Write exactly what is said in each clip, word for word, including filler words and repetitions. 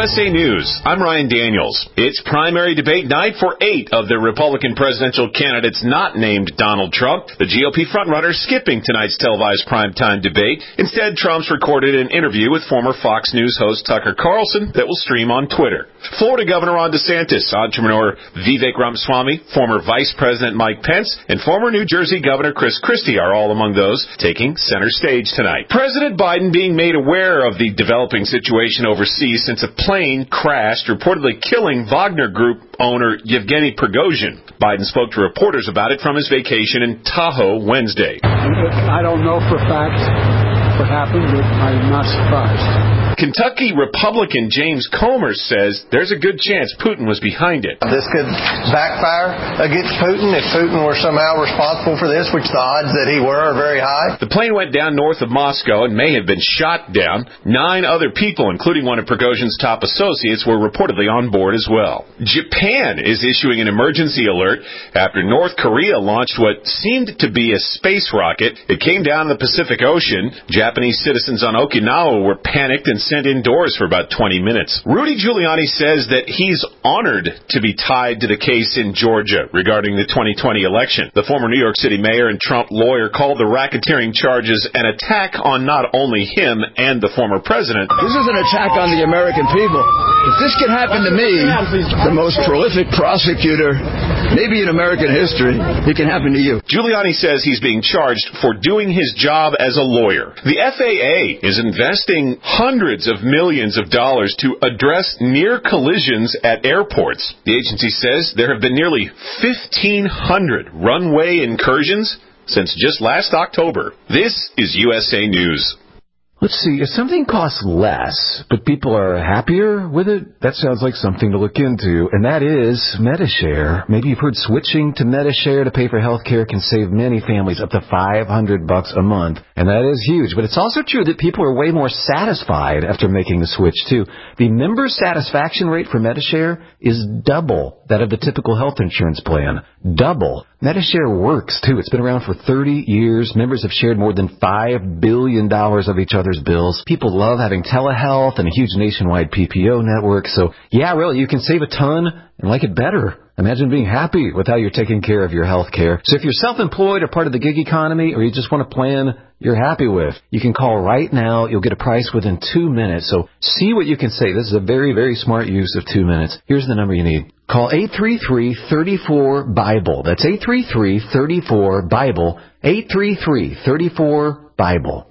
S A News, I'm Ryan Daniels. It's primary debate night for eight of the Republican presidential candidates not named Donald Trump. The G O P frontrunner skipping tonight's televised primetime debate. Instead, Trump's recorded an interview with former Fox News host Tucker Carlson that will stream on Twitter. Florida Governor Ron DeSantis, entrepreneur Vivek Ramaswamy, former Vice President Mike Pence, and former New Jersey Governor Chris Christie are all among those taking center stage tonight. President Biden being made aware of the developing situation overseas since a plane crashed, reportedly killing Wagner Group owner Yevgeny Prigozhin. Biden spoke to reporters about it from his vacation in Tahoe Wednesday. I don't know for a fact what happened, but I'm not surprised. Kentucky Republican James Comer says there's a good chance Putin was behind it. This could backfire against Putin if Putin were somehow responsible for this, which the odds that he were are very high. The plane went down north of Moscow and may have been shot down. Nine other people, including one of Prigozhin's top associates, were reportedly on board as well. Japan is issuing an emergency alert after North Korea launched what seemed to be a space rocket. It came down in the Pacific Ocean. Japanese citizens on Okinawa were panicked and sent indoors for about twenty minutes. Rudy Giuliani says that he's honored to be tied to the case in Georgia regarding the twenty twenty election. The former New York City mayor and Trump lawyer called the racketeering charges an attack on not only him and the former president. This is an attack on the American people. If this can happen to me, the most prolific prosecutor, maybe in American history, it can happen to you. Giuliani says he's being charged for doing his job as a lawyer. The F A A is investing hundreds of millions of dollars to address near collisions at airports. The agency says there have been nearly fifteen hundred runway incursions since just last October. This is U S A News. Let's see, if something costs less, but people are happier with it, that sounds like something to look into, and that is Medi-Share. Maybe you've heard switching to Medi-Share to pay for health care can save many families up to five hundred bucks a month, and that is huge. But it's also true that people are way more satisfied after making the switch, too. The member satisfaction rate for Medi-Share is double that of the typical health insurance plan. Double. Medi-Share works, too. It's been around for thirty years. Members have shared more than five billion dollars of each other's bills. People love having telehealth and a huge nationwide P P O network. So, yeah, really, you can save a ton and like it better. Imagine being happy with how you're taking care of your health care. So if you're self-employed or part of the gig economy, or you just want a plan you're happy with, you can call right now. You'll get a price within two minutes. So see what you can save. This is a very, very smart use of two minutes. Here's the number you need. Call eight three three, three four, BIBLE. That's eight three three, three four, BIBLE. eight three three, three four, BIBLE.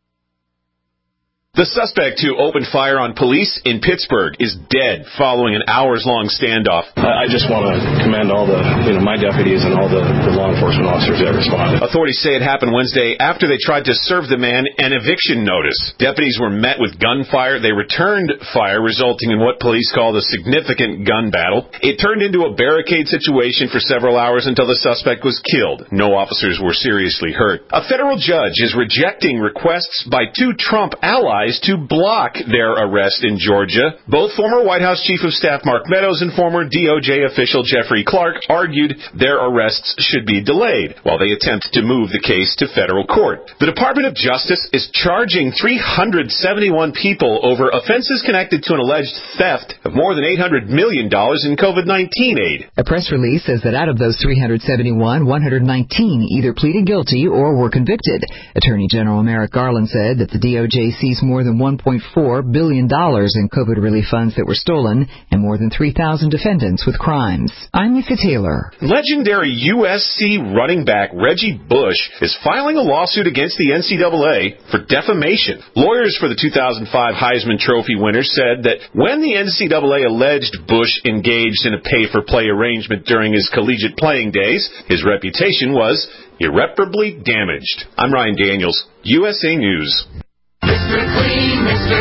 The suspect who opened fire on police in Pittsburgh is dead following an hours-long standoff. I just want to commend all the, you know, my deputies and all the, the law enforcement officers that responded. Authorities say it happened Wednesday after they tried to serve the man an eviction notice. Deputies were met with gunfire. They returned fire, resulting in what police called a significant gun battle. It turned into a barricade situation for several hours until the suspect was killed. No officers were seriously hurt. A federal judge is rejecting requests by two Trump allies to block their arrest in Georgia. Both former White House Chief of Staff Mark Meadows and former D O J official Jeffrey Clark argued their arrests should be delayed while they attempt to move the case to federal court. The Department of Justice is charging three hundred seventy-one people over offenses connected to an alleged theft of more than eight hundred million dollars in COVID nineteen aid. A press release says that out of those three hundred seventy-one, one hundred nineteen either pleaded guilty or were convicted. Attorney General Merrick Garland said that the D O J sees more more than one point four billion dollars in COVID relief funds that were stolen and more than three thousand defendants with crimes. I'm Lisa Taylor. Legendary U S C running back Reggie Bush is filing a lawsuit against the N C double A for defamation. Lawyers for the two thousand five Heisman Trophy winner said that when the N C double A alleged Bush engaged in a pay-for-play arrangement during his collegiate playing days, his reputation was irreparably damaged. I'm Ryan Daniels, U S A News. Mister Clean, Mister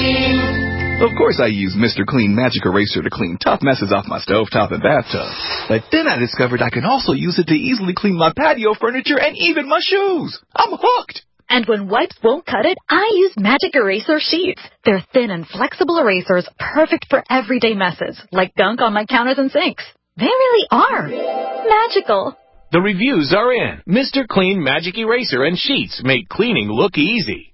Clean. Of course I use Mister Clean Magic Eraser to clean tough messes off my stovetop and bathtub. But then I discovered I can also use it to easily clean my patio furniture and even my shoes. I'm hooked. And when wipes won't cut it, I use Magic Eraser Sheets. They're thin and flexible erasers, perfect for everyday messes, like gunk on my counters and sinks. They really are magical. The reviews are in. Mister Clean Magic Eraser and Sheets make cleaning look easy.